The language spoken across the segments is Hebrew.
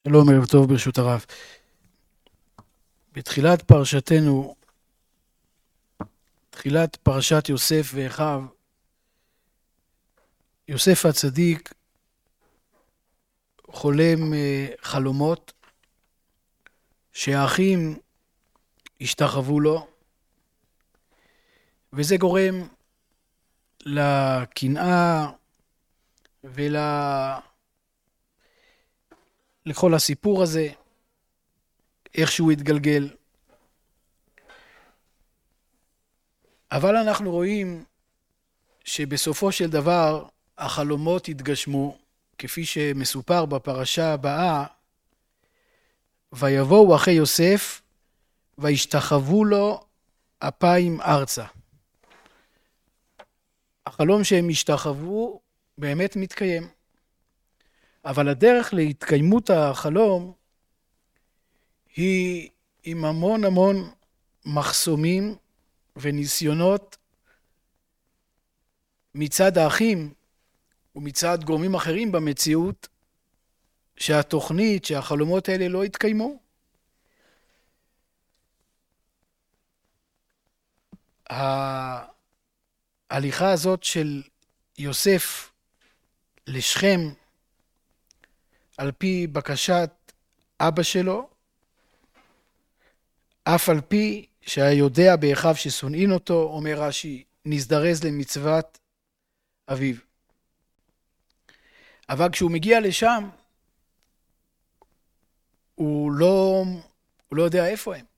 שלום, ערב טוב ברשות הרב. בתחילת פרשתנו, תחילת פרשת יוסף ואחיו, יוסף הצדיק חולם חלומות שהאחים השתחוו לו, וזה גורם לקנאה לכל הסיפור הזה, איך שהוא התגלגל. אבל אנחנו רואים שבסופו של דבר החלומות התגשמו, כפי שמסופר בפרשה הבאה, ויבואו אחי יוסף וישתחוו לו אפיים ארצה. החלום שהם השתחוו באמת מתקיים. אבל הדרך להתקיימות החלום היא עם המון מחסומים וניסיונות מצד האחים ומצד גורמים אחרים במציאות, שהחלומות האלה לא התקיימו. ההליכה הזאת של יוסף לשכם על פי בקשת אבא שלו, אף על פי שהיה יודע באחיו ששונאים אותו, אומר רש"י, נזדרז למצוות אביו. אבל כשהוא מגיע לשם, הוא לא יודע איפה הם.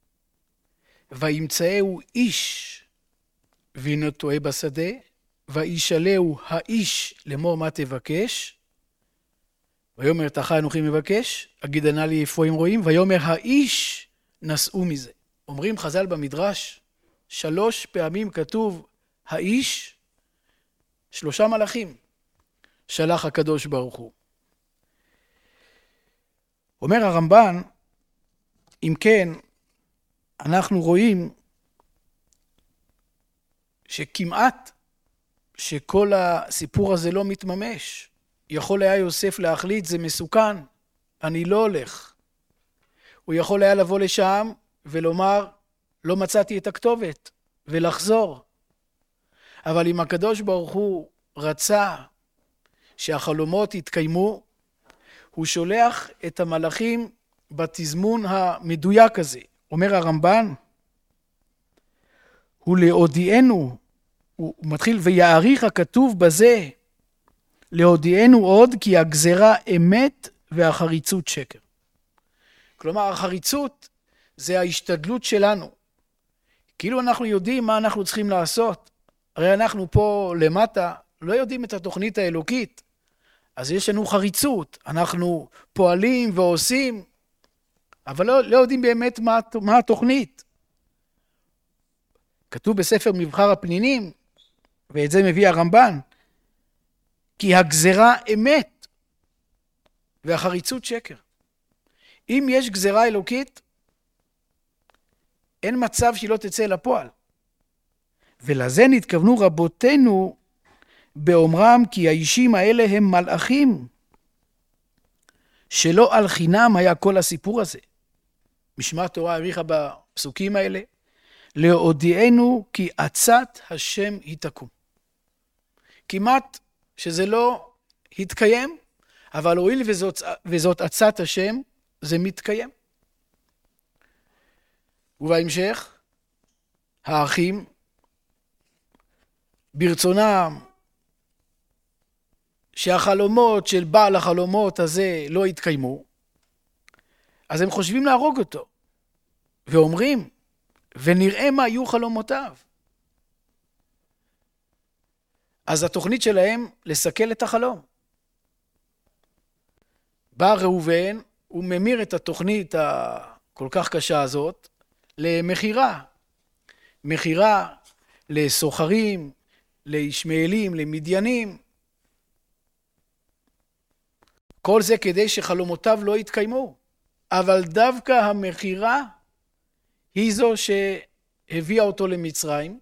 וימצאהו איש והנה טועה בשדה, וישאלהו האיש לאמור מה תבקש, ויאמר תחי אנוכי מבקש, אגיד ענה לי איפה הם רואים, ויאמר האיש נסעו מזה. אומרים חז"ל במדרש, 3 פעמים כתוב האיש, 3 מלאכים שלח הקדוש ברוך הוא. אומר הרמב"ן, אם כן, אנחנו רואים שכמעט שכל הסיפור הזה לא מתממש. יכול היה יוסף להחליט, זה מסוכן, אני לא הולך. הוא יכול היה לבוא לשם ולומר, לא מצאתי את הכתובת, ולחזור. אבל אם הקדוש ברוך הוא רצה שהחלומות יתקיימו, הוא שולח את המלאכים בתזמון המדויק הזה. אומר הרמב"ן, הוא להודיענו, הוא מתחיל ויעריך הכתוב בזה, להודיענו עוד כי הגזרה אמת והחריצות שקר. כלומר, החריצות זה ההשתדלות שלנו. כאילו אנחנו יודעים מה אנחנו צריכים לעשות. הרי אנחנו פה למטה לא יודעים את התוכנית האלוקית. אז יש לנו חריצות. אנחנו פועלים ועושים, אבל לא יודעים באמת מה התוכנית. כתוב בספר מבחר הפנינים, ואת זה מביא הרמב"ן, כי הגזרה אמת והחריצות שקר. אם יש גזרה אלוקית, אין מצב שהיא לא תצא לפועל. ולזה נתכוונו רבותינו באומרם כי האישים האלה הם מלאכים, שלא על חינם היה כל הסיפור הזה. משמע תורה העריכה בפסוקים האלה, להודיענו כי עצת השם היא תקום. כמעט שזה לא התקיים, אבל הואיל וזאת עצת השם, זה מתקיים. ובהמשך, האחים, ברצונם שהחלומות של בעל החלומות הזה לא יתקיימו, אז הם חושבים להרוג אותו, ואומרים, ונראה מה היו חלומותיו. אז התוכנית שלהם לסכל את החלום. בא ראובן, הוא ממיר את התוכנית הכל כך קשה הזאת למחירה. מחירה לסוחרים, לישמעאלים, למדיינים. כל זה כדי שחלומותיו לא יתקיימו. אבל דווקא המחירה היא זו שהביאה אותו למצרים,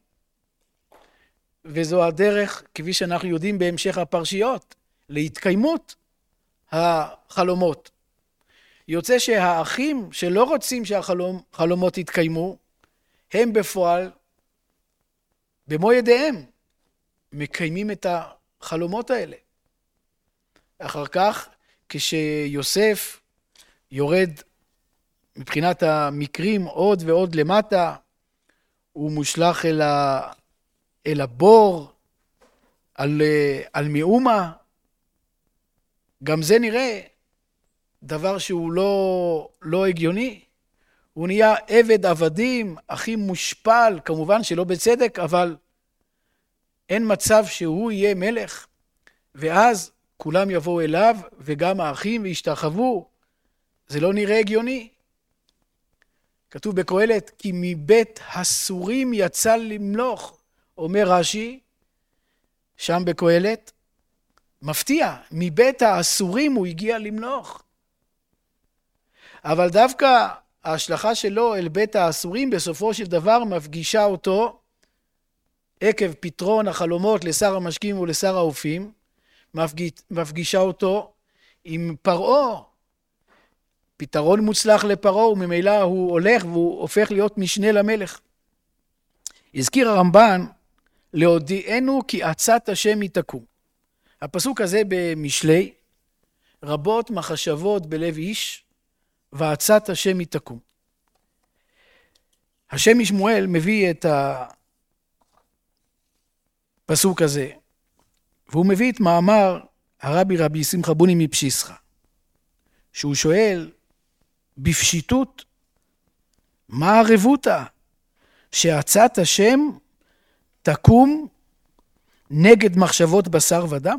וזו הדרך, כפי שאנחנו יודעים בהמשך הפרשיות, להתקיימות החלומות. יוצא שהאחים שלא רוצים שהחלומות יתקיימו, הם בפועל, במו ידיהם, מקיימים את החלומות האלה. אחר כך, כשיוסף יורד מבחינת המקרים עוד ועוד למטה, הוא מושלך אל הבור, על מאומה. גם זה נראה דבר שהוא לא הגיוני. הוא נהיה עבד עבדים, הכי מושפל, כמובן שלא בצדק, אבל אין מצב שהוא יהיה מלך. ואז כולם יבואו אליו, וגם האחים וישתחוו. זה לא נראה הגיוני. כתוב בקהלת, כי מבית הסורים יצא למלוך, אומר רש"י, שם בקהלת, מפתיע, מבית האסורים הוא הגיע למלוך. אבל דווקא ההשלכה שלו אל בית האסורים בסופו של דבר מפגישה אותו, עקב פתרון החלומות לשר המשקים ולשר האופים, מפגישה אותו עם פרעה, פתרון מוצלח לפרעה, וממילא הוא הולך והוא הופך להיות משנה למלך. הזכיר הרמב"ן, להודיענו כי עצת השם היא תקום. הפסוק הזה במשלי, רבות מחשבות בלב איש, ועצת השם היא תקום. השם משמואל מביא את הפסוק הזה, והוא מביא את מאמר הרבי רבי שמחה בוני מפשיסחא, שהוא שואל בפשיטות, מה הרבותא שעצת השם תקום נגד מחשבות בשר ודם?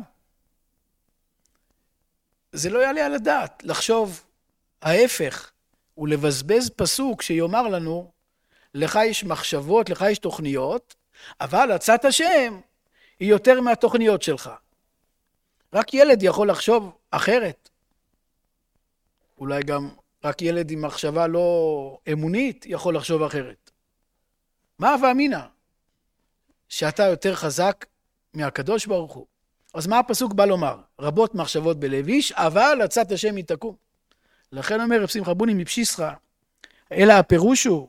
זה לא יעלה על הדעת לחשוב ההפך ולבזבז פסוק שיאמר לנו, לך יש מחשבות, לך יש תוכניות, אבל עצת השם היא יותר מהתוכניות שלך. רק ילד יכול לחשוב אחרת. אולי גם רק ילד עם מחשבה לא אמונית יכול לחשוב אחרת. מה ואמינא? שאתה יותר חזק מהקדוש ברוך הוא. אז מה הפסוק בא לומר? רבות מחשבות בלב איש, אבל עצת השם היא תקום. לכן אומר רב שמחה בוני מפשיסחא, אלא הפירוש הוא,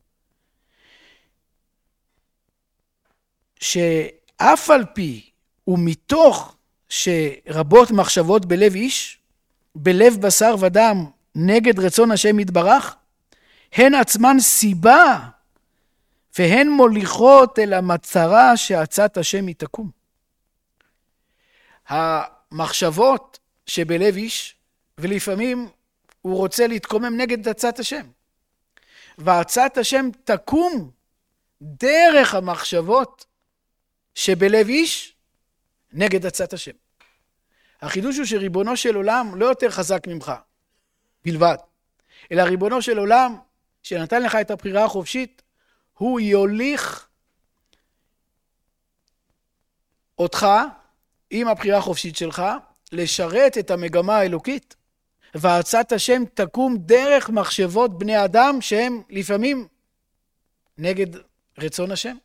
שאף על פי ומתוך שרבות מחשבות בלב איש, בלב בשר ודם נגד רצון השם יתברך, הן עצמן סיבה, והן מוליכות אל המטרה שעצת השם היא תקום. המחשבות שבלב איש, ולפעמים הוא רוצה להתקומם נגד עצת השם. ועצת השם תקום דרך המחשבות שבלב איש נגד עצת השם. החידוש הוא שריבונו של עולם לא יותר חזק ממך בלבד, אלא ריבונו של עולם שנתן לך את הבחירה החופשית, הוא יוליך אותך עם הבחירה החופשית שלך לשרת את המגמה האלוקית. ועצת השם תקום דרך מחשבות בני אדם שהם לפעמים נגד רצון השם.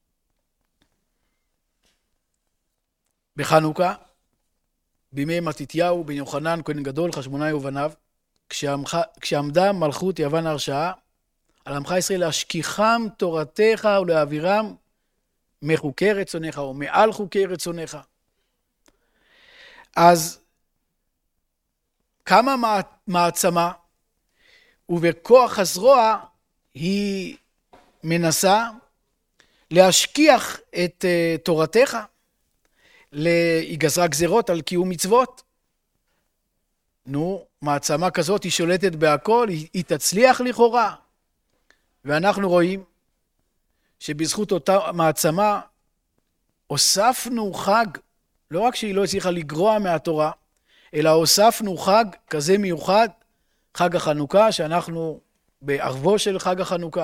בחנוכה, בימי מתתיהו בן יוחנן כהן גדול חשמונאי ובניו, כשעמדה מלכות יוון הרשעה על עמך ישראל להשכיחם תורתך ולהעבירם מחוקי רצונך או מעל חוקי רצונך. אז כמה מעצמה ובכוח הזרוע היא מנסה להשכיח את תורתך, היא גזרה גזרות על קיום מצוות. מעצמה כזאת היא שולטת בהכל, היא תצליח לכאורה. ואנחנו רואים שבזכות אותה מעצמה הוספנו חג, לא רק שהיא לא הצליחה לגרוע מהתורה, אלא הוספנו חג כזה מיוחד, חג החנוכה, שאנחנו בערבו של חג החנוכה.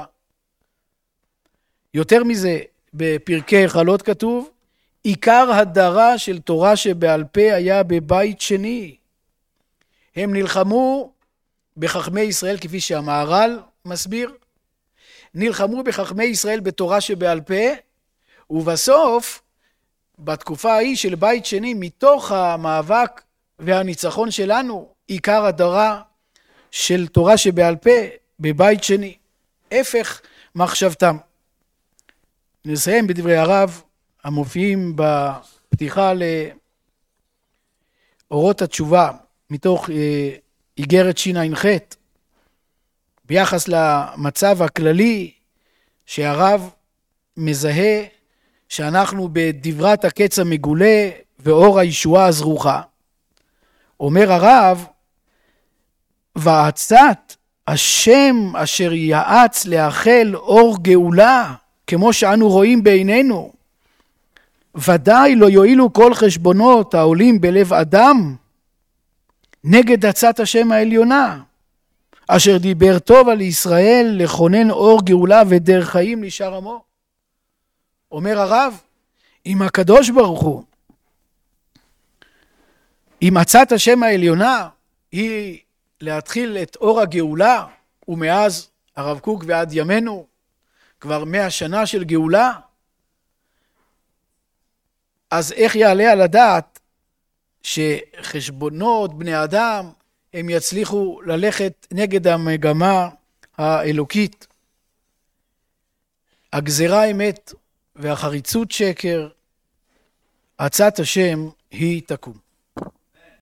יותר מזה, בפרקי חלות כתוב, עיקר הדרה של תורה שבעל פה היה בבית שני. הם נלחמו בחכמי ישראל, כפי שהמהר"ל מסביר, נלחמו בחכמי ישראל בתורה שבעל פה, ובסוף, בתקופה ההיא של בית שני, מתוך המאבק והניצחון שלנו, עיקר הדרה של תורה שבעל פה בבית שני, הפך מחשבתם. נסיים בדברי הרב המופיעים בפתיחה לאורות התשובה מתוך איגרת ש"ח, ביחס למצב הכללי שהרב מזהה שאנחנו בדברת הקץ המגולה ואור הישועה הזרוחה. אומר הרב, ועצת השם אשר יעץ לאחל אור גאולה, כמו שאנו רואים בעינינו, ודאי לא יועילו כל חשבונות העולים בלב אדם נגד עצת השם העליונה, אשר דיבר טוב על ישראל לכונן אור גאולה ודרך חיים לשאר עמו. אומר הרב, אם הקדוש ברוך הוא, אם עצת השם העליונה היא להתחיל את אור הגאולה, ומאז הרב קוק ועד ימינו כבר 100 שנה של גאולה, אז איך יעלה על הדעת שחשבונות בני אדם הם יצליחו ללכת נגד המגמה האלוקית? הגזרה אמת והחריצות שקר, עצת השם היא תקום.